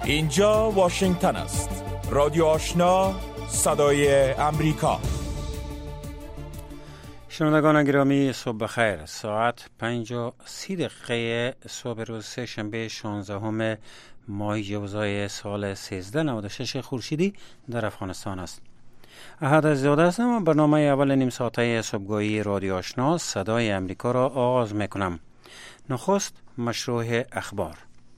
اینجا واشنگتن است. رادیو آشنا، صدای امریکا. شنوندگان گرامی، صبح بخیر. ساعت 5:30 صبح روز سه شنبه 16 ماه جوزای سال 1396 خورشیدی در افغانستان است. احد زاده هستم و برنامه اول نیم ساعته صبحگاهی رادیو آشنا صدای امریکا را آغاز میکنم. نخست مشروع اخبار.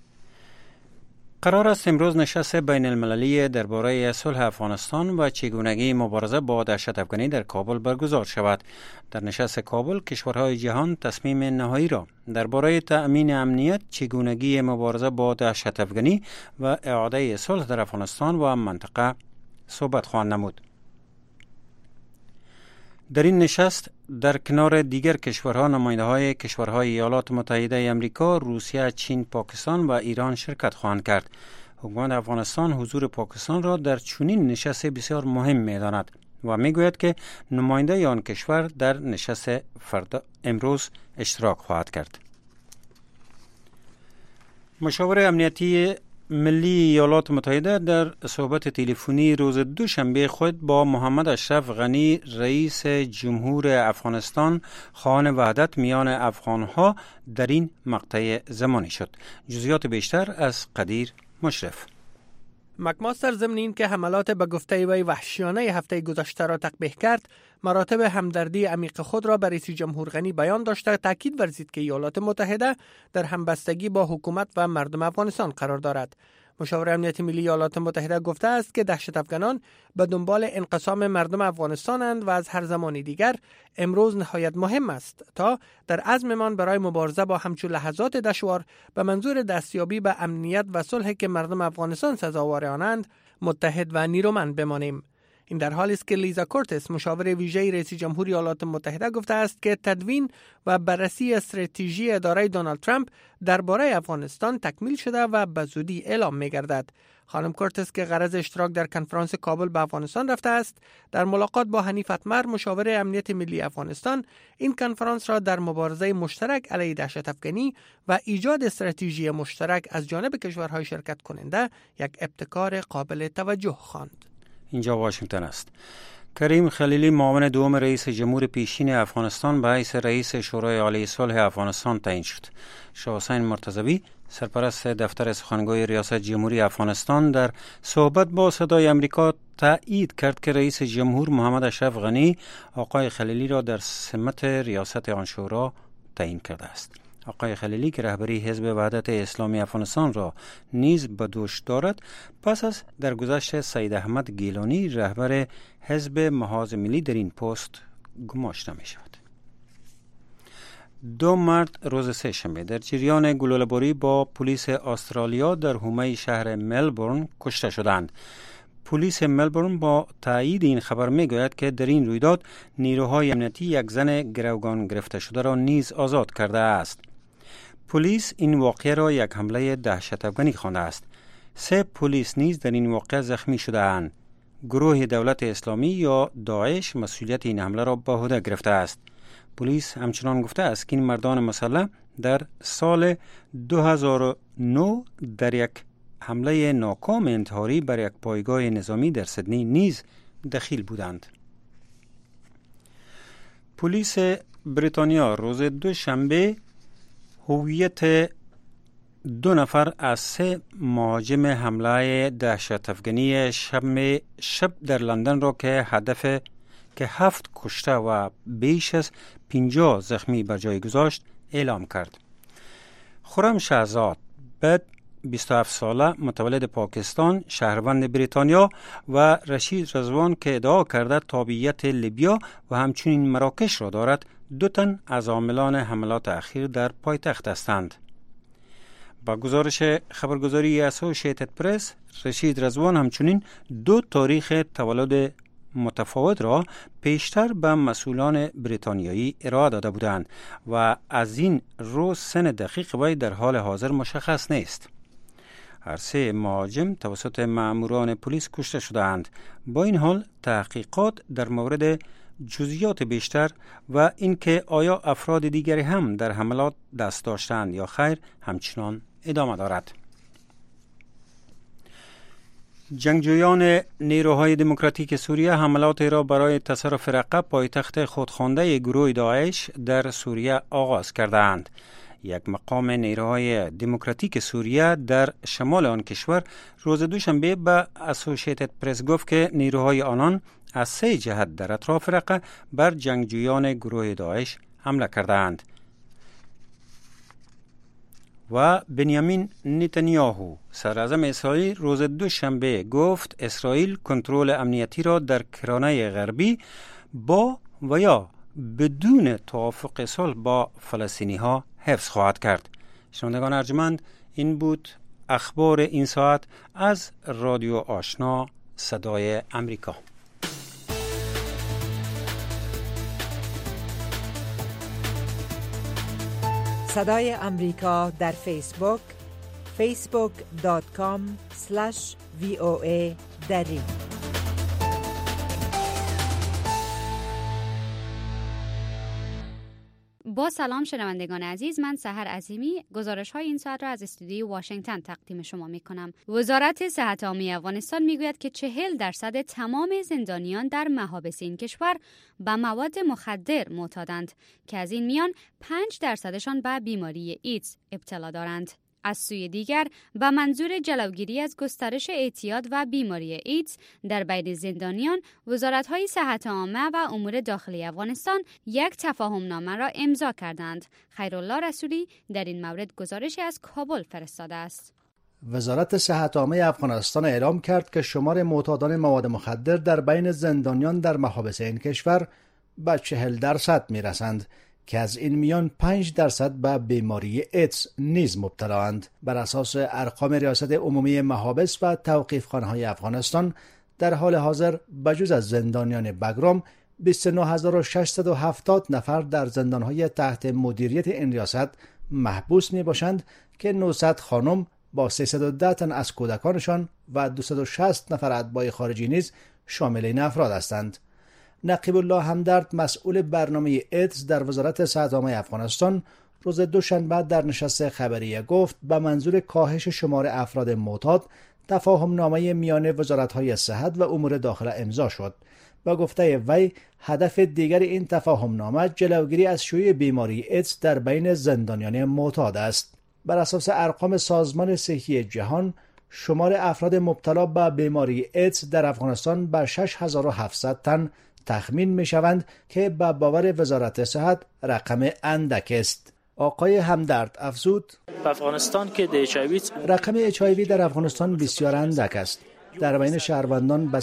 قرار است امروز نشست بین المللی درباره صلح افغانستان و چگونگی مبارزه با دهشت افغانی در کابل برگزار شود. در نشست کابل کشورهای جهان تصمیم نهایی را درباره تأمین امنیت، چگونگی مبارزه با دهشت افغانی و اعاده صلح در افغانستان و منطقه صحبت خواهند نمود. در این نشست در کنار دیگر کشورها نماینده‌های کشورهای ایالات متحده امریکا، روسیه، چین، پاکستان و ایران شرکت خواهند کرد. حکومت افغانستان حضور پاکستان را در چنین نشست بسیار مهم می‌داند و می‌گوید که نماینده آن کشور در نشست امروز اشتراک خواهد کرد. مشاور امنیتی ملی ایالات متحده در صحبت تلفنی روز دوشنبه خود با محمد اشرف غنی رئیس جمهور افغانستان خواهان وحدت میان افغانها در این مقطع زمانی شد. جزئیات بیشتر از قدیر مشرف. مکماستر ضمن این که حملات به گفته وی وحشیانه هفته گذشته را تقبیح کرد، مراتب همدردی عمیق خود را به رئیس جمهور غنی بیان داشته تاکید ورزید که ایالات متحده در همبستگی با حکومت و مردم افغانستان قرار دارد. مشاور امنیت ملی ایالات متحده گفته است که دهشت افغانان به دنبال انقسام مردم افغانستانند و از هر زمانی دیگر امروز نهایت مهم است تا در عزممان برای مبارزه با همچون لحظات دشوار به منظور دستیابی به امنیت و صلحی که مردم افغانستان سزاوار آنند متحد و نیرومند بمانیم. این در حالی است که لیزا کورتس مشاور ویژه رئیس جمهور ایالات متحده گفته است که تدوین و بررسی استراتژی اداره دونالد ترامپ درباره افغانستان تکمیل شده و به زودی اعلام می‌گردد. خانم کورتس که غرض اشتراک در کنفرانس کابل به افغانستان رفته است، در ملاقات با حنیف اتمر مشاور امنیت ملی افغانستان این کنفرانس را در مبارزه مشترک علیه دهشت افغانی و ایجاد استراتژی مشترک از جانب کشورهای شرکت کننده یک ابتکار قابل توجه خواند. اینجا واشنگتن است. کریم خلیلی معاون دوم رئیس جمهور پیشین افغانستان به حیث رئیس شورای عالی صلح افغانستان تعیین شد. شاه حسین مرتضوی سرپرست دفتر سخنگوی ریاست جمهوری افغانستان در صحبت با صدای امریکا تایید کرد که رئیس جمهور محمد اشرف غنی آقای خلیلی را در سمت ریاست آن شورا تعیین کرده است. آقای خلیلی که رهبری حزب وحدت اسلامی افغانستان را نیز به دوش دارد، پس از درگذشت سید احمد گیلانی رهبر حزب محاذ ملی در این پست گماشته می شود. 2 مرد روز سه شنبه در جریان گلوله‌باری با پلیس استرالیا در حومه شهر ملبورن کشته شدند. پلیس ملبورن با تایید این خبر میگوید که در این رویداد نیروهای امنیتی یک زن گروگان گرفته شده را نیز آزاد کرده است. پلیس این واقعه را یک حمله دهشت افغانی خوانده است. 3 پلیس نیز در این واقعه زخمی شده اند. گروه دولت اسلامی یا داعش مسئولیت این حمله را به عهده گرفته است. پلیس همچنان گفته است که این مردان مسلح در سال 2009 در یک حمله ناکام انتحاری بر یک پایگاه نظامی در سیدنی نیز دخیل بودند. پلیس بریتانیا روز دوشنبه هویت 2 نفر از 3 مهاجم حمله دهشت افغانی شب در لندن را که 7 کشته و بیش از 50 زخمی بر جای گذاشت اعلام کرد. خرم شهزاد بعد 27 ساله متولد پاکستان، شهروند بریتانیا و رشید رضوان که ادعا کرده تابعیت لیبیا و همچنین مراکش را دارد، 2 تن از عاملان حملات اخیر در پایتخت هستند. با گزارش خبرگزاری اسوسییتد پرس، رشید رضوان همچنین 2 تاریخ تولد متفاوت را پیشتر به مسئولان بریتانیایی ارائه داده بودند و از این رو سن دقیق وی در حال حاضر مشخص نیست. هر 3 مهاجم توسط ماموران پلیس کشته شدند. با این حال تحقیقات در مورد جزئیات بیشتر و اینکه آیا افراد دیگری هم در حملات دست داشتند یا خیر همچنان ادامه دارد. جنگجویان نیروهای دموکراتیک سوریه حملاتی را برای تصرف رقه پایتخت خودخوانده گروه داعش در سوریه آغاز کردند. یک مقام نیروهای دموکراتیک سوریه در شمال آن کشور روز دوشنبه به اسوسییتد پرس گفت که نیروهای آنان از 3 جهت در اطراف رقه بر جنگجویان گروه داعش حمله کردند. و بنیامین نتانیاهو صدراعظم اسرائیل روز دوشنبه گفت اسرائیل کنترل امنیتی را در کرانه غربی با و یا بدون توافق صلح با فلسطینی ها حفظ خواهد کرد. شنوندگان ارجمند، این بود اخبار این ساعت از رادیو آشنا صدای امریکا. صدای امریکا در فیسبوک facebook.com/VOA دری. با سلام شنوندگان عزیز، من سحر عظیمی گزارش های این ساعت را از استودیوی واشنگتن تقدیم شما می کنم. وزارت صحت عامه افغانستان می گوید که 40% تمام زندانیان در محابس این کشور به مواد مخدر معتادند که از این میان 5%شان به بیماری ایدز ابتلا دارند. از سوی دیگر به منظور جلوگیری از گسترش اعتیاد و بیماری ایدز در بین زندانیان، وزارت‌های صحت عامه و امور داخلی افغانستان یک تفاهمنامه را امضا کردند. خیرالله رسولی در این مورد گزارشی از کابل فرستاده است. وزارت صحت عامه افغانستان اعلام کرد که شمار معتادان مواد مخدر در بین زندانیان در محابس این کشور به 40% میرسند که از این میان 5% به بیماری ایدز نیز مبتلااند. بر اساس ارقام ریاست عمومی محابس و توقیفخانه‌های افغانستان، در حال حاضر بجز از زندانیان بگرام 29670 نفر در زندان‌های تحت مدیریت این ریاست محبوس میباشند که 900 خانم با 310 تن از کودکانشان و 260 نفر اتباع خارجی نیز شامل این افراد هستند. نقیب الله همدرد، مسئول برنامه ایدز در وزارت صحت عامه افغانستان، روز دوشنبه در نشست خبریه گفت به منظور کاهش شمار افراد معتاد تفاهمنامه میان وزارت‌های صحت و امور داخله امضا شد. با گفته وی، هدف دیگر این تفاهمنامه جلوگیری از شیوع بیماری ایدز در بین زندانیان معتاد است. بر اساس ارقام سازمان صحی جهان، شمار افراد مبتلا به بیماری ایدز در افغانستان به 6700 تن تخمین می شوند که به باور وزارت صحت رقم اندک است. آقای همدرد افزود: در افغانستان که رقم HIV در افغانستان بسیار اندک است. در بین شهروندان به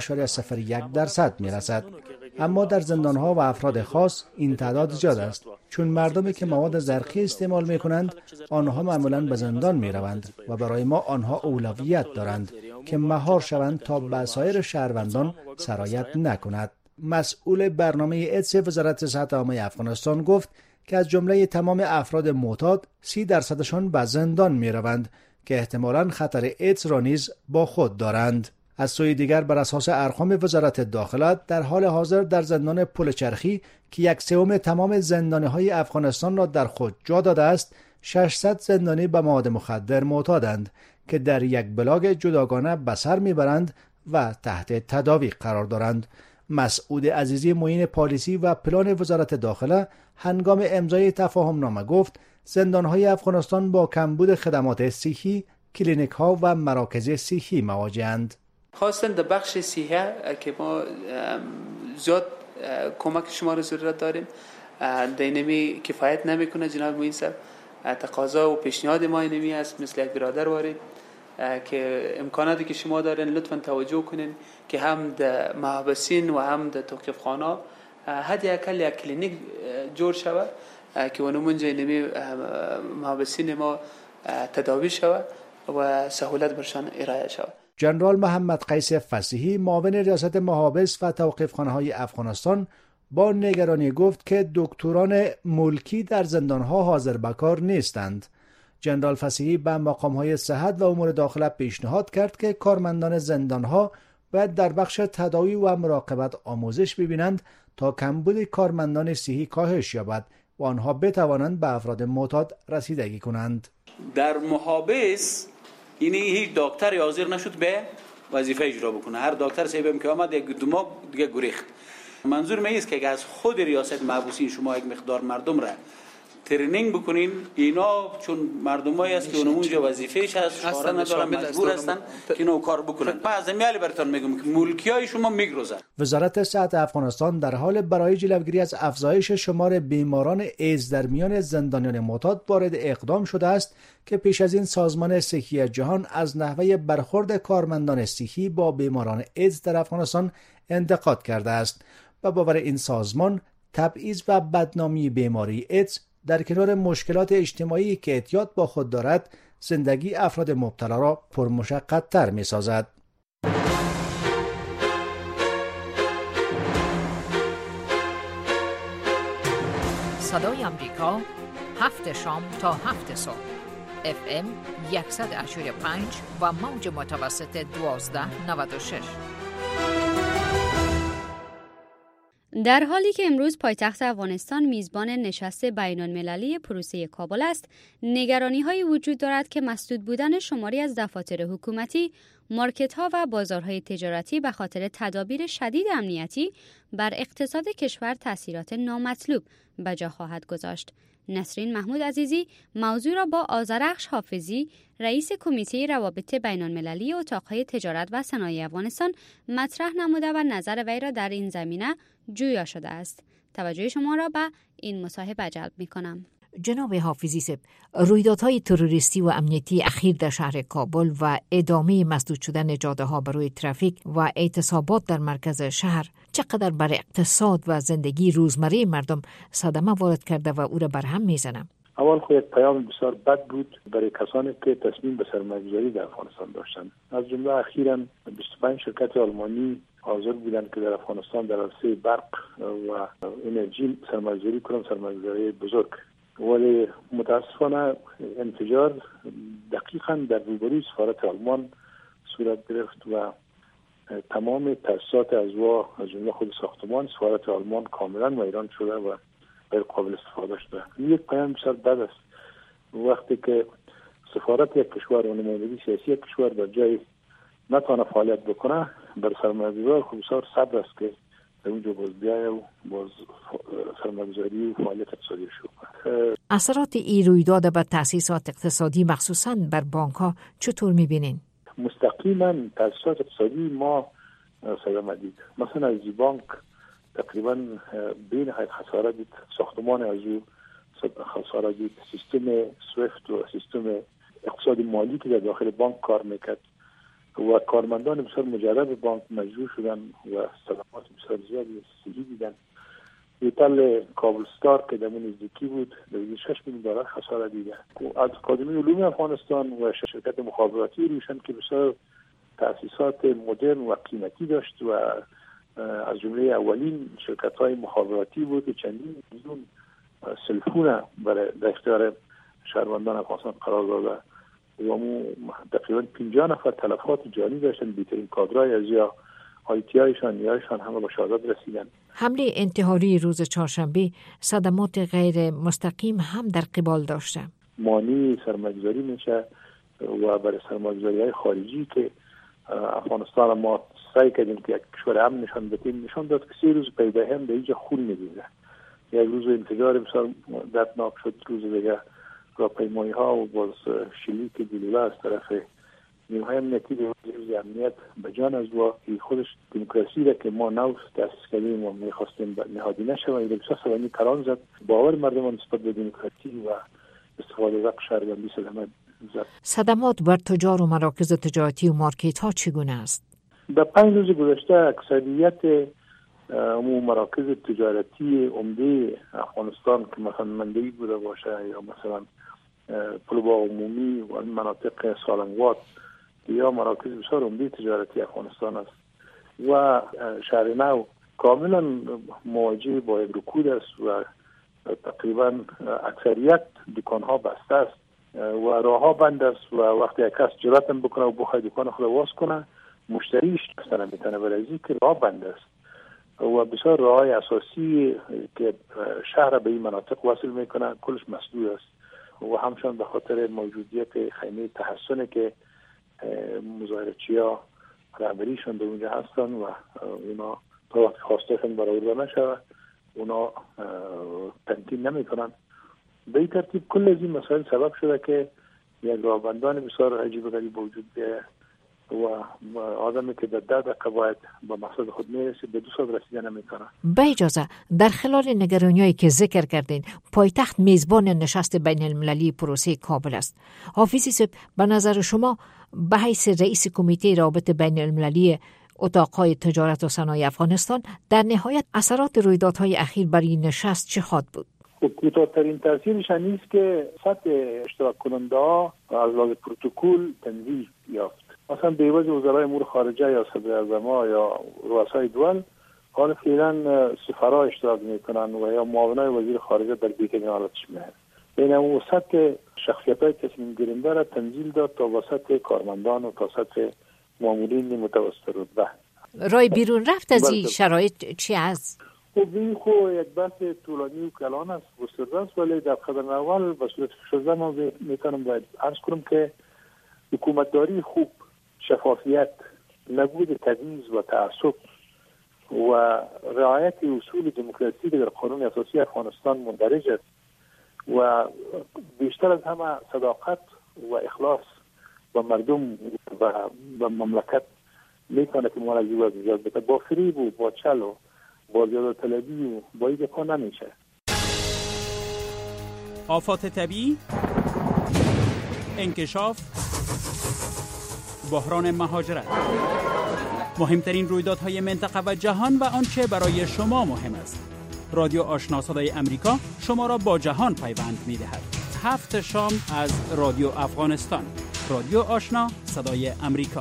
0.01% می رسد. اما در زندانها و افراد خاص این تعداد زیاد است، چون مردمی که مواد زرقی استعمال می کنند آنها معمولاً به زندان می روند و برای ما آنها اولویت دارند که مهار شوند تا به سایر شهروندان سرایت نکند. مسئول برنامه ایدز وزارت صحت عامه افغانستان گفت که از جمله تمام افراد معتاد 30%شان به زندان می روند که احتمالاً خطر ایدز را نیز با خود دارند. از سوی دیگر بر اساس ارقام وزارت داخله، در حال حاضر در زندان پل چرخی که 1/3 تمام زندانی‌های افغانستان را در خود جا داده است، 600 زندانی به مواد مخدر معتادند که در یک بلاک جداگانه به سر میبرند و تحت تداوی قرار دارند. مسعود عزیزی، معین پالیسی و پلان وزارت داخله، هنگام امضای تفاهمنامه گفت زندان‌های افغانستان با کمبود خدمات صحی، کلینیک‌ها و مراکز صحی مواجه‌اند. خاصتاً در بخش صحی که ما زیاد کمک شما را ضرورت داریم، اینمی کفایت نمیکنه. جناب معین صاحب، تقاضا و پیشنهاد ما اینمی است، مثل یک برادر وارد که امکاناتی که شما دارین لطفاً توجه کنین که هم در محبسین و هم در توقیفخانه حداقل یک کلینیک جور شود که اونمونجا اینمی محبسین ما تداوی شود و سهولت برشان ارائه شود. جنرال محمد قیس فصیحی، معاون ریاست محابس و توقیفخانه‌های افغانستان، با نگرانی گفت که دکتران ملکی در زندان‌ها حاضر به کار نیستند. جنرال فصیحی به مقام‌های صحت و امور داخله پیشنهاد کرد که کارمندان زندان‌ها باید در بخش تداوی و مراقبت آموزش ببینند تا کمبود کارمندان صحی کاهش یابد و آنها بتوانند به افراد معتاد رسیدگی کنند. در محابس هیچ دکتری حاضر نشد به وظیفه اجرا بکنه. هر دکتر صاحبم که آمد یک دماغ دیگه گریخت. منظور من است که از خود ریاست محبوسین شما یک مقدار مردم را ترینینگ بکنین. اینا چون مردمایی است که اونجا وظیفه‌اش هست، چاره ندارن، مجبور هستن که اینو کار بکنن. من از میال براتون میگم که ملکیای شما میگروزن. وزارت صحت افغانستان در حال برای جلوگیری از افزایش شمار بیماران ایدز در میان زندانیان معتاد وارد اقدام شده است که پیش از این سازمان صحی جهان از نحوه برخورد کارمندان صحی با بیماران ایدز در افغانستان انتقاد کرده است. و باور این سازمان تبعیض و بدنامی بیماری ایدز در کنار مشکلات اجتماعی که اعتیاد با خود دارد، زندگی افراد مبتلا را پرمشقت‌تر می‌سازد. صدای آمریکا 7 شام تا 7 صبح FM 100.5 و موج متوسط 1296. در حالی که امروز پایتخت افغانستان میزبان نشست بین‌المللی پروسه کابل است، نگرانی‌هایی وجود دارد که مسدود بودن شماری از دفاتر حکومتی، مارکت‌ها و بازارهای تجارتی به خاطر تدابیر شدید امنیتی بر اقتصاد کشور تأثیرات نامطلوب به جا خواهد گذاشت. نسرین محمود عزیزی موضوع را با آذرخش حافظی، رئیس کمیته روابط بین‌المللی اتاق‌های تجارت و صنایع افغانستان مطرح نموده و نظر وی را در این زمینه جویا شده است. توجه شما را به این مصاحبه جلب می‌کنم. جناب حافظی صاحب، رویدادهای تروریستی و امنیتی اخیر در شهر کابل و ادامه مسدود شدن جاده‌ها برای ترافیک و اعتصابات در مرکز شهر چقدر بر اقتصاد و زندگی روزمره مردم صدمه وارد کرده و او را برهم می‌زنه؟ اول خود پیام بسیار بد بود برای کسانی که تصمیم به سرمایه‌گذاری در افغانستان داشتند. از جمله اخیراً 25 شرکت آلمانی حاضر بودند که در افغانستان در عرصه برق و انرژی سرمایه‌گذاری کنند، سرمایه‌گذاری بزرگ. ولی متاسفانه انفجار دقیقاً در روبروی سفارت آلمان صورت گرفت و تمام تأسیسات از جمله خود ساختمان سفارت آلمان کاملاً ویران شده و غیر قابل استفاده شده. یک پیام بسیار بد است. وقتی که سفارت یک کشور و نمایندگی سیاسی یک کشور در جای نتوانه فعالیت بکنه، بر سرمایه‌گذار خب بسیار صبر است که در اونجا باز بیایه و باز سرمایه‌گذاری و فعالیت اقتصادی شروع کنه. اثرات این رویداد بر تأسیسات اقتصادی مخصوصاً بر بانک‌ها چطور می‌بینین؟ مستقیما تأسیسات اقتصادی ما صدمه دید. مثلا از بانک تقریبا بین خسارت دید، ساختمان از او خسارت دید، سیستم سویفت و سیستم اقتصادی مالی که در داخل بانک کار میکرد و کارمندان بسیار مجرد بانک مجبور شدن و صدمات بسیار زیادی صحی دیدن. هتل کابل استار که در نزدیکی بود در 6 میلیون دلار خسارت دیده. از اکادمی علوم افغانستان و شرکت مخابراتی روشن که بسیار تأسیسات مدرن و قیمتی داشت و از جمله اولین شرکت‌های مخابراتی بود که چندین میلیون سلفون برای در اختیار شهروندان افغانستان قرار داده و تقریبا 50 نفر تلفات جانی داشتن. بهترین کادرهای از یا آیتی‌هایشان یایشان همه به شهادت رسیدن. حمله انتحاری روز چهارشنبه صدمات غیر مستقیم هم در قبال داشته. مانی سرمایه‌گذاری میشه و برای سرمایه‌گذاری‌های خارجی که افغانستان ما سعی کردیم که یک کشور امن نشان بدیم، نشان داد که 3 روز پیدا هم به اینجا خون می‌ریزه. یک روز انفجار بسیار دردناک شد، روز دیگه راهپیمایی‌ها و باز شلیک گلوله از طرف نیروهای امنیتی به وزیر امنیت به جان از واقعی خودش دموکراسی را که ما نو تأسیس کردیم و می‌خواستیم نهادی نشه و این بسیار سوانی کلان زد. باور مردم نسبت به دموکراسی و استفاده از حق شهروندی سلامت زد. صدمات بر تجار و مراکز تجارتی و مارکت ها چگونه است؟ در 5 روز گذشته اکثریت مراکز تجارتی عمده افغانستان که مثلا مندی بوده باشه یا مثلا پلوبا عمومی و مناطق سالنگوات یا مراکز بسیار عمده تجارتی افغانستان است و شهر نو کاملا مواجه با یک رکود است و تقریبا اکثریت دکان‌ها بسته است و راه‌ها بند است و وقتی یک کس جرأت بکنه و بخواد دکان خود باز کنه مشتریش اصلا نمیتونه برای که راه بند است و بسیار راه‌های اساسی که شهر به این مناطق وصل میکنه کلش مسدود است و همچنان به خاطر موجودیت خیمه تحسن که مظاهره‌چی‌ها رهبریشون در اونجا هستن و اونا تا وقتی خواستشون برآورده نشه اونا تمکین نمیکنن. به این ترتیب کل از این مسائل سبب شده که یک راهبندان بسیار عجیب و غریب وجود بیاید و آدمی که در 10 دقیقه باید به مقصد خود میرسید به 2 ساعت رسیدن نمیکنه. به اجازه در خلال نگرانی‌هایی که ذکر کردین، پایتخت میزبان نشست بین المللی پروسه کابل است. حافظی صاحب، به نظر شما به حیث رئیس کمیته روابط بین المللی اتاق‌های تجارت و صنایع افغانستان، در نهایت اثرات رویدادهای اخیر بر این نشست چه خواهد بود؟ کوتاه‌ترین تاثیرش نیست که سطح اشتراک کننده‌ها از لحاظ پروتکل تنظیم یافت. مثلا دیوز وزرای امور خارجه یا صدر اعظم‌ها یا رؤسای دول حالا فعلا سفرا اشتراک میکنن و یا معاونای وزیر خارجه در بیت ایالاتش میاد. این اون سطح شخصیت‌های تصمیم گیرنده را تنزیل داد تا وسط کارمندان و تا سطح مامورین متوسط رتبه. رای بیرون رفت از این شرایط چی است؟ خب یک بحث طولانی و کلان است، گسترده است، ولی در قدم اول به صورت فشرده ما میتونم باید عرض کنم که حکومتداری خوب، شفافیت، نبود تبعیض و تعصب و رعایت اصول دموکراسی در قانون اساسی افغانستان مندرج است و بیشتر از همه صداقت و اخلاص با مردم و مملکت میتونه که ما را زیاد بده. با فریب و با چل و با زیاده طلبی و با این دفعه نمیشه. آفات طبیعی، انکشاف، بحران مهاجرت، مهمترین رویدادهای منطقه و جهان و آنچه برای شما مهم است. رادیو آشنا صدای امریکا شما را با جهان پیوند می‌دهد. 7 شام از رادیو افغانستان. رادیو آشنا صدای امریکا.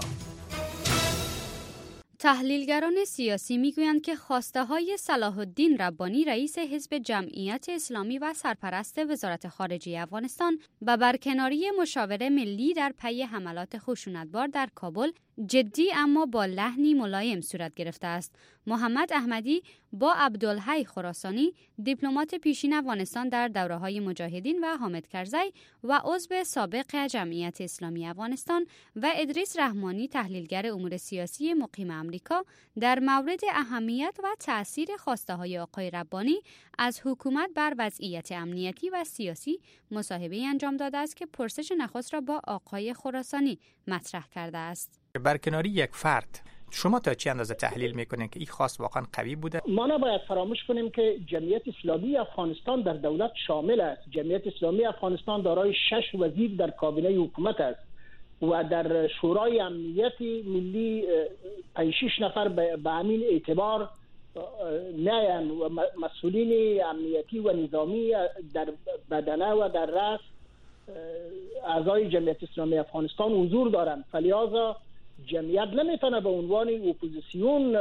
تحلیلگران سیاسی میگویند که خواسته‌های صلاح الدین ربانی رئیس حزب جمعیت اسلامی و سرپرست وزارت خارجه افغانستان به برکناری مشاور ملی در پی حملات خشونتبار در کابل جدی اما با لحنی ملایم صورت گرفته است. محمد احمدی با عبدالحی خراسانی، دیپلمات پیشین افغانستان در دوره‌های مجاهدین و حامد کرزی و عضو سابق جمعیت اسلامی افغانستان و ادریس رحمانی، تحلیلگر امور سیاسی مقیم امریکا، در مورد اهمیت و تأثیر خواسته‌های آقای ربانی از حکومت بر وضعیت امنیتی و سیاسی مصاحبه انجام داده است که پرسش نخست را با آقای خراسانی مطرح کرده است. برکناری یک فرد، شما تا چه اندازه تحلیل میکنین که این خواست واقعا قوی بوده؟ ما نباید فراموش کنیم که جمعیت اسلامی افغانستان در دولت شامل است. جمعیت اسلامی افغانستان دارای 6 وزیر در کابینه حکومت است و در شورای امنیت ملی 5-6 نفر به همین اعتبار میان و مسئولین امنیتی و نظامی در بدنه و در رأس اعضای جمعیت اسلامی افغانستان حضور دارند. فلذا جمعیت نمیتونه به عنوان اپوزیسیون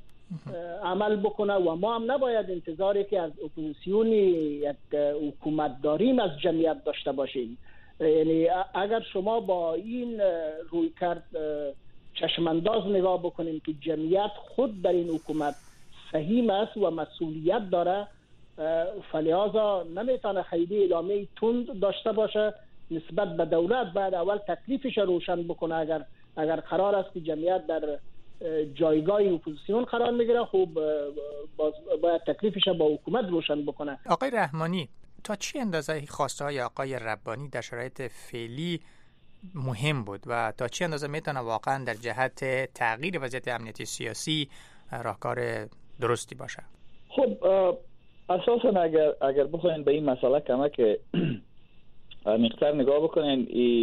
عمل بکنه و ما هم نباید انتظاری که از اپوزیسیون یک حکومت داریم از جمعیت داشته باشیم. یعنی اگر شما با این روی کرد چشمانداز نگاه بکنیم که جمعیت خود در این حکومت سهیم است و مسئولیت داره، فلذا نمیتونه خیلی اعلامیه تند داشته باشه نسبت به دولت. بعد اول تکلیفش روشن بکنه. اگر قرار است که جمعیت در جایگاه اپوزیسیون قرار میگیره، خوب باید تکلیفش با حکومت روشن بکنه. آقای رحمانی، تا چه اندازه خواسته های آقای ربانی در شرایط فعلی مهم بود و تا چه اندازه میتونه واقعا در جهت تغییر وضعیت امنیتی سیاسی راهکار درستی باشه؟ خب اساسا اگر بخواین به این مسئله کمک عمیق‌تر نگاه بکنین،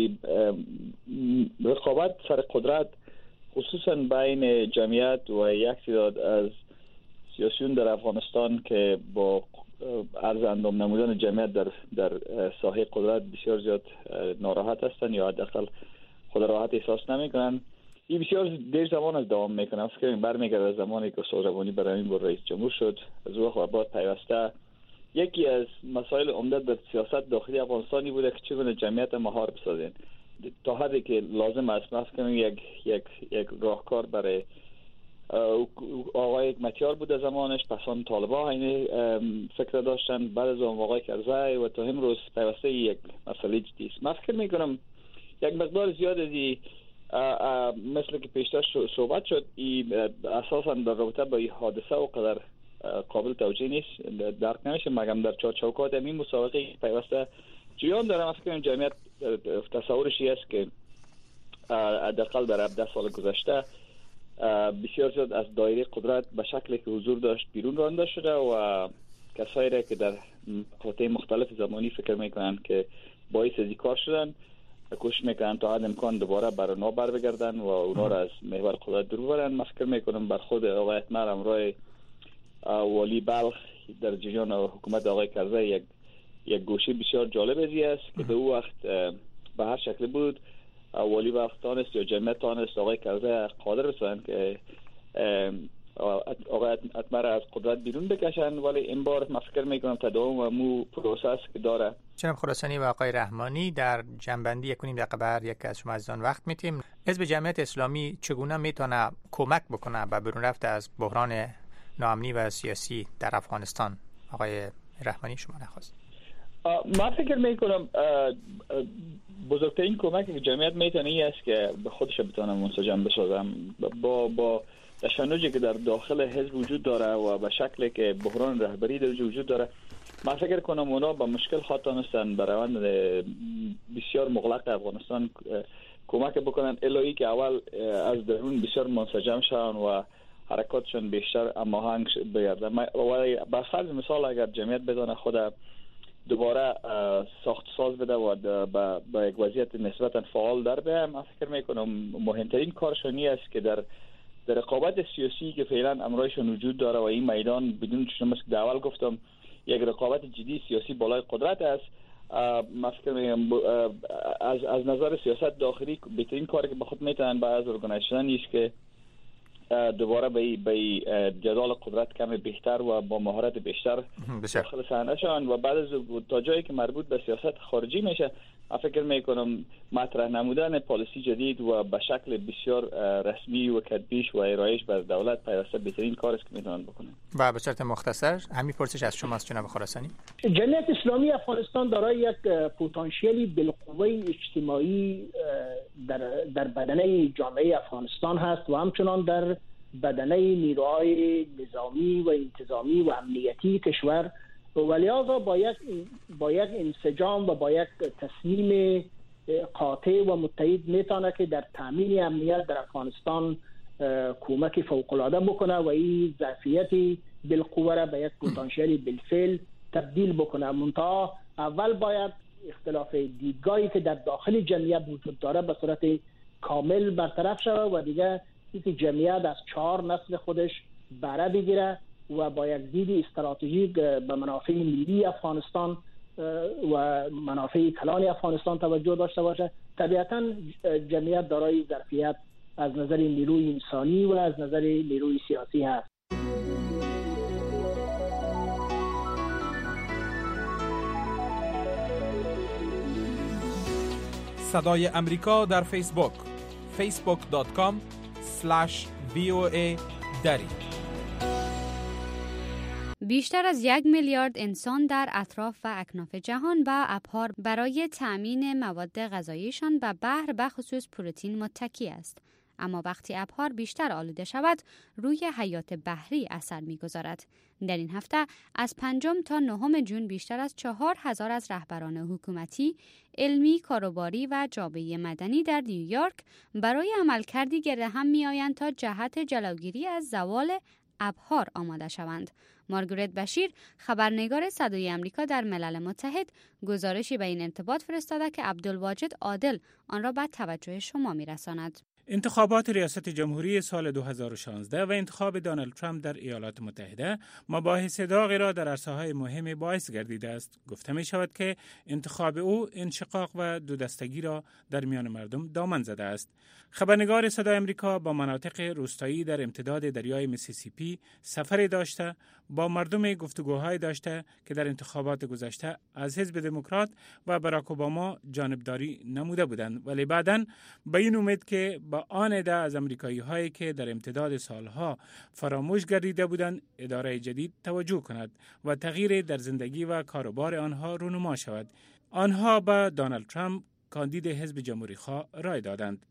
رقابت سر قدرت خصوصا بین جمعیت و یک تعداد از سیاسیون در افغانستان که با عرض اندام نمودن جمعیت در ساحه قدرت بسیار زیاد ناراحت هستند یا حداقل خود راحت احساس نمیکنن. این بسیار دیر زمان از دوام میکنه. است که برمیگرده از زمانی که استاد ربانی برای این رئیس جمهور شد. از وقت و بعد پیوسته یکی از مسائل عمده در سیاست داخلی افغانستانی بوده که چگونه جمعیت مهار بسازین تا حدی که لازم است. مثلا یک راهکار برای آقای حکمتیار بوده زمانش، پس آن طالبا این فکر داشتن، بعد از اون آقای کرزی و تا امروز پیوسته یک مسئله جدی است. من فکر میکنم یک مقدار زیاد از مثل که پیشتر صحبت شد این اساسا در رابطه با این حادثه و قدر قابل توجیه نیست، درک نمیشه مگم در چوکات این مسابقه پیوسته جریان داره. فکر جمعیت تصورش است که حداقل در 17 سال گذشته بسیار زیاد از دایره قدرت به شکلی که حضور داشت بیرون رانده شده و کسایی را که در مقاطع مختلف زمانی فکر میکنن که باعث از این کار شدن کوشش میکنن تا حد امکان دوباره بر اونا بر بگردن و اونا را از محور قدرت دور ببرن. من فکر میکنم بر خود آقای اتمر همراه والی بلخ در جریان حکومت آقای کرزی یک گوشه بسیار جالب ازی است که در او وقت به هر شکل بود والی بلخ تانست یا جمعیت تانست آقای کرزی قادر بسازن که آقای اتمر از قدرت بیرون بکشن، ولی این بار من فکر میکنم تداوم و مو پروسس که داره. جناب خراسانی و آقای رحمانی در جنبندی 1.5 دقیقه بعد یک از شما عزیزان وقت میتیم. حزب جمعیت اسلامی چگونه میتونه کمک بکنه به برون رفت از بحران ناامنی و سیاسی در افغانستان؟ آقای رحمانی شما نخواست. من فکر میکنم بزرگترین کمک که جمعیت میتونه این است که به خودش بتونه منسجم بسازم با تشنجی که در داخل حزب وجود داره و به شکلی که بحران رهبری در وجود داره. من فکر کنم اونا با مشکل خواهان به روند بسیار مغلق افغانستان کمک بکنن الهی که اول از درون بسیار منسجم شون و حرکاتشون بیشتر هماهنگ بگرده. و به فرض مثال اگر جمعیت بدانه خود دوباره ساخت ساز بده و با یک وضعیت نسبتا فعال در بیه، من فکر میکنم مهمترین کارشانی است که در رقابت سیاسی که فعلا امرایشون وجود داره و این میدان بدون شما که اول گفتم یک رقابت جدی سیاسی بالای قدرت است. من فکر میکنم از نظر سیاست داخلی بهترین کاری که به خود میتونن با از ارگانیزیشن است که دوباره به جدال قدرت کم بهتر و با مهارت بیشتر داخل صحنه شون و بعد از تا جایی که مربوط به سیاست خارجی میشه من فکر میکنم مطرح نمودن پالیسی جدید و به شکل بسیار رسمی و تدبیش و ارائهش بر دولت پیوسته بهترین کاری است که میتونن بکنن. و به صورت مختصر همین پرسش از شماست جناب خراسانی. جمعیت اسلامی افغانستان دارای یک پتانسیلی بالقوه اجتماعی در بدنه جامعه افغانستان هست و همچنان در بدنه نیروهای نظامی و انتظامی و امنیتی کشور و لذا با یک انسجام و با یک تصمیم قاطع و متحد میتونه که در تامین امنیت در افغانستان کمک فوق‌العاده بکنه و این ظرفیت بالقوه را به یک پتانسیل بالفعل تبدیل بکنه. منتها اول باید اختلاف دیدگاهی که در داخل جمعیت وجود داره به صورت کامل برطرف شود و دیگه اینکه جمعیت از 4 نسل خودش بهره بگیره و با یک دید استراتژیک به منافع ملی افغانستان و منافع کلان افغانستان توجه داشته باشه. طبیعتا جمعیت دارای ظرفیت از نظر نیروی انسانی و از نظر نیروی سیاسی هست. صدای امریکا در فیسبوک facebook.com/VOA دری. بیشتر از 1 میلیارد انسان در اطراف و اکناف جهان به ابحار برای تأمین مواد غذاییشان به بحر به خصوص پروتئین متکی است. اما وقتی ابحار بیشتر آلوده شود، روی حیات بحری اثر می‌گذارد. در این هفته از 5 تا 9 جون بیشتر از 4000 از رهبران حکومتی، علمی، کاروباری و جامعه مدنی در نیویورک برای عملکردی گرد هم می‌آیند تا جهت جلوگیری از زوال ابحار آماده شوند. مارگارت بشیر، خبرنگار صدای امریکا در ملل متحد، گزارشی به این ارتباط فرستاده که عبدالواجد عادل آن را به توجه شما می‌رساند. انتخابات ریاست جمهوری سال 2016 و انتخاب دونالد ترامپ در ایالات متحده مباحث داغی را در عرصه‌های مهم باعث گردیده است. گفته می شود که انتخاب او انشقاق و دو دستگی را در میان مردم دامن زده است. خبرنگار صدای امریکا با مناطق روستایی در امتداد دریای میسیسیپی سفری داشته، با مردم گفتگوهای داشته که در انتخابات گذشته از حزب دموکرات و باراک اوباما جانبداری نموده بودند، ولی بعداً به این امید که با آن عده از امریکایی هایی که در امتداد سالها فراموش گردیده بودند اداره جدید توجه کند و تغییر در زندگی و کاروبار آنها رونما شود. آنها به دونالد ترامپ کاندید حزب جمهوری خواه رای دادند.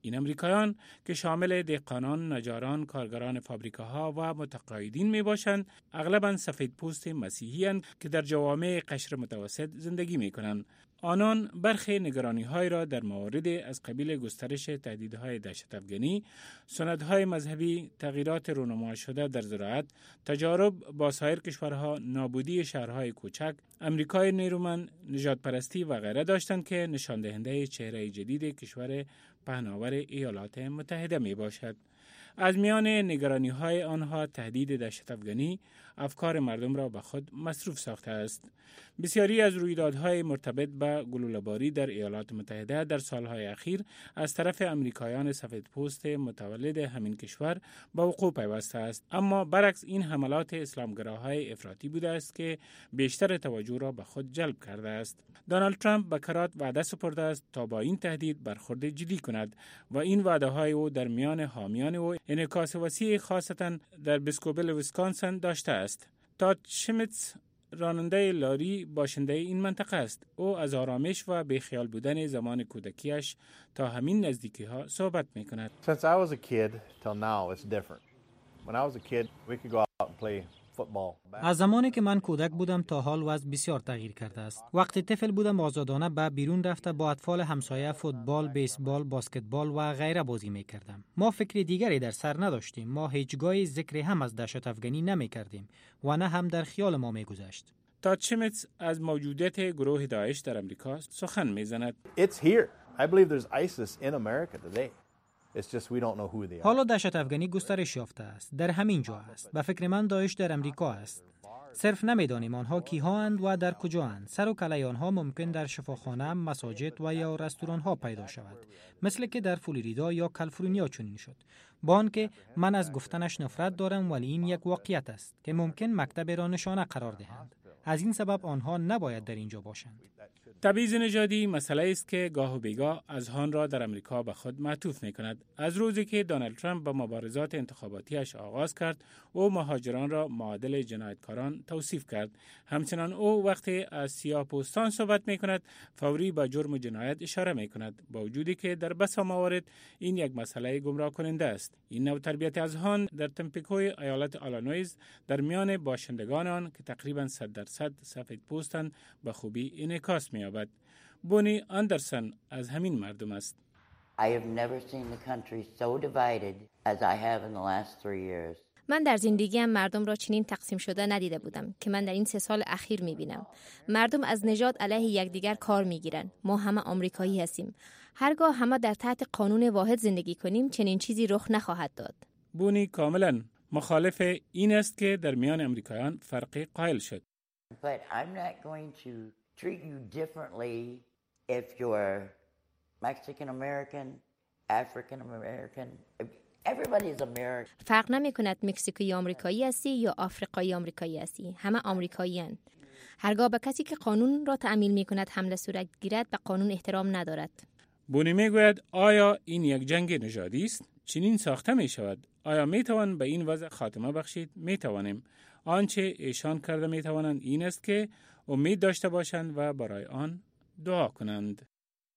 این امریکایان که شامل دهقانان، نجاران، کارگران فابریکاها و متقاعدین می باشند، اغلباً سفیدپوست مسیحی اند که در جوامع قشر متوسط زندگی می کنند. آنان برخی نگرانی‌های را در موارد از قبیل گسترش تهدیدهای دهشت‌افغانی، سندهای مذهبی، تغییرات رونما شده در زراعت، تجارب با سایر کشورها، نابودی شهرهای کوچک، امریکای نیرومند، نژادپرستی و غیره داشتند که نشان دهنده چهره جدید کشور پهناور ایالات متحده می باشد. از میان نگرانی‌های آنها تهدید دهشت‌افغانی افکار مردم را به خود مصروف ساخته است. بسیاری از رویدادهای مرتبط به گلوله‌باری در ایالات متحده در سالهای اخیر از طرف امریکایان سفیدپوست متولد همین کشور به وقوع پیوسته است، اما برعکس این حملات اسلامگراهای افراطی بوده است که بیشتر توجه را به خود جلب کرده است. دونالد ترامپ به کرات وعده سپرده است تا با این تهدید برخورد جدی کند و این وعده‌های او در میان حامیان او انعکاس وسیع خاصتا در بیسکوبل ویسکانسن داشته است. تاد شمیتز راننده لاری باشنده این منطقه است. او از آرامش و بیخیال بودن زمان کودکیش تا همین نزدیکی ها صحبت می کند. Since I was a kid till now it's different. When I was a kid we could go out and play football. از زمانی که من کودک بودم تا حال وضع بسیار تغییر کرده است. وقتی طفل بودم آزادانه به بیرون رفته با اطفال همسایه فوتبال، بیسبال، بسکتبال و غیره بازی می کردم. ما فکر دیگری در سر نداشتیم. ما هیچگاه ذکر هم از دهشت افغانی نمی کردیم و نه هم در خیال ما می گذشت. تاد شمیتز از موجودیت گروه داعش در امریکا سخن می زند. It's here. I believe there's ISIS in America today. It's just we don't know who they are. حالا دهشت افغانی گسترش یافته است. در همین جا است. به فکر من داعش در امریکا است. صرف نمیدانیم آنها کیها اند و در کجا اند. سر و کله آنها ممکن در شفاخانه، مساجد و یا رستوران ها پیدا شود، مثل که در فلوریدا یا کالیفرنیا چنین شد. با آنکه من از گفتنش نفرت دارم، ولی این یک واقعیت است که ممکن مکتب را نشانه قرار دهند. از این سبب آنها نباید در اینجا باشند. تبعیض نژادی مسئله است که گاه و بیگاه اذهان را در امریکا به خود معطوف می کند. از روزی که دونالد ترامپ با مبارزات انتخاباتیش آغاز کرد، او مهاجران را معادل جنایتکاران توصیف کرد. همچنان او وقتی از سیاه‌پوستان صحبت می کند، فوری با جرم جنایت اشاره می کند، با وجودی که در بسا موارد این یک مسئله گمراه کننده است. این نوع تربیت اذهان در تمپیکوی ایالت آلینویز در میان باشندگان آن که تقریباً 100% سفیدپوستند به خوبی انعکاس می‌یابد. بونی اندرسون از همین مردم است. I have never seen the country so divided as I have in the last 3 years. من در زندگیم مردم را چنین تقسیم شده ندیده بودم که من در این 3 سال اخیر می‌بینم. مردم از نژاد علیه یکدیگر کار می‌گیرند. ما همه آمریکایی هستیم. هرگاه همه در تحت قانون واحد زندگی کنیم، چنین چیزی رخ نخواهد داد. بونی کاملاً مخالف این است که در میان امریکایان فرقی قائل شد. But I'm not going to treat you differently if you're Mexican American, African American. Everybody is American. فرق نمی‌کند مکزیکی آمریکایی هستی یا آفریقایی آمریکایی هستی. همه آمریکایی‌اند. هرگاه به کسی که قانون را تعمیل می‌کند حمله صورت گیرد، به قانون احترام ندارد. بونی میگوید آیا این یک جنگ نژادی است؟ چنین ساخته می شود. آیا می توان به این وضع خاتمه بخشید؟ می توانیم. آنچه ایشان کرده می توانند این است که امید داشته باشند و برای آن دعا کنند.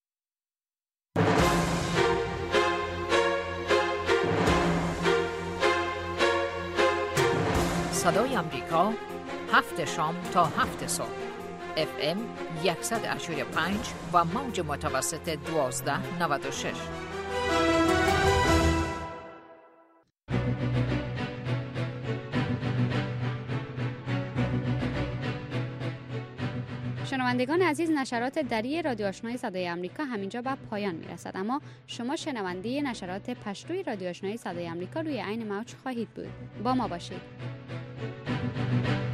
صدای آمریکا 7 شام تا 7 صبح FM 100.5 و موج متوسط 1296. شنوندگان عزیز، نشرات دری رادیو آشنای صدای آمریکا همینجا به پایان میرسد، اما شما شنونده نشرات پشتوی رادیو آشنای صدای آمریکا روی عین موج خواهید بود. با ما باشید.